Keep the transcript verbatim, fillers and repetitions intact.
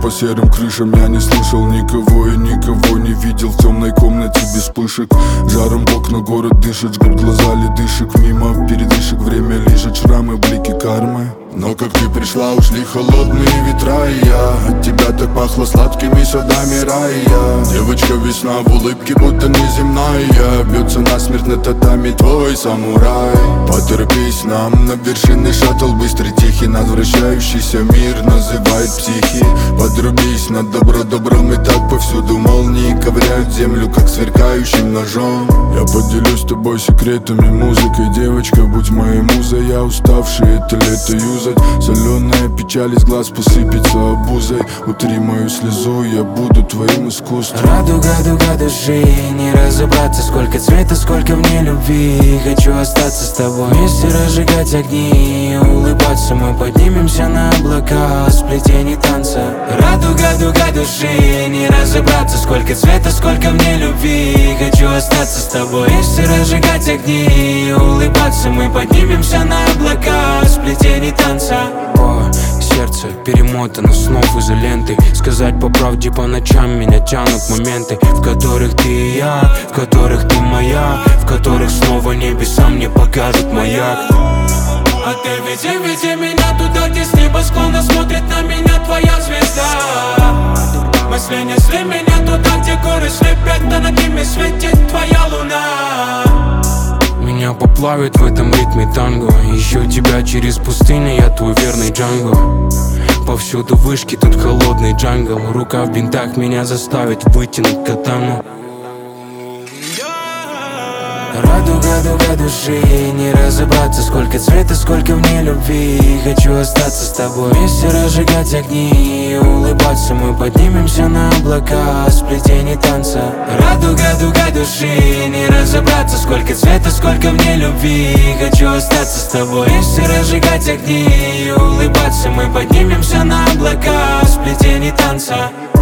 по серым крышам. Я не слышал никого и никого не видел в темной комнате без вспышек. Жаром в окна город дышит, жгут глаза ледышек. Мимо передышек время лежит, шрамы, блики кармы. Но как ты пришла, ушли холодные ветра, и я от тебя так пахло сладкими садами рая. Девочка весна в улыбке, будто неземная. Бьется насмерть на татами твой самурай. Поторопись, нам на вершине шаттл быстрый тихий. Над вращающийся мир называет психи. Подрубись на добро добром, и так повсюду молнии ковыряют землю, как сверкающим ножом. Я поделюсь с тобой секретами, музыкой. Девочка, будь моей музой, я уставший это лето юзать. Соленая печаль из глаз посыпется обузой. Утри мою слезу, я буду твоим искусством. Радуга, дуга души, не разобраться, сколько цвета, сколько в ней любви. Хочу остаться с тобой, вместе разжигать огни, улыбаться. Мы поднимемся на облака, сплетений танца. Радуга, дуга души, не разобраться, сколько цвета, сколько в ней любви. Хочу остаться с тобой, вместе разжигать огни, улыбаться. Мы поднимемся на облака, сплетений танца. О, сердце перемотано снов изолентой. Сказать по правде, по ночам меня тянут моменты, в которых ты и я, в которых ты моя, в которых снова небеса мне покажут маяк. А ты веди, веди меня туда, где с небосклона смотрит на меня твоя звезда. Мысли несли меня туда, где горы слепят, а над ними светит твоя луна. Меня поплавит в этом ритме танго. Ищу тебя через пустыню, я твой верный Джанго. Повсюду вышки, тут холодный джангл. Рука в бинтах меня заставит вытянуть катану. Радуга, дуга души, не разобраться, сколько цвета, сколько в ней любви. Хочу остаться с тобой, вместе разжигать огни и улыбаться. Мы поднимемся на облака, сплетений танца. Радуга, дуга души, не разобраться, сколько цвета, сколько в ней любви. Хочу остаться с тобой, вместе разжигать огни и улыбаться. Мы поднимемся на облака, сплетений танца.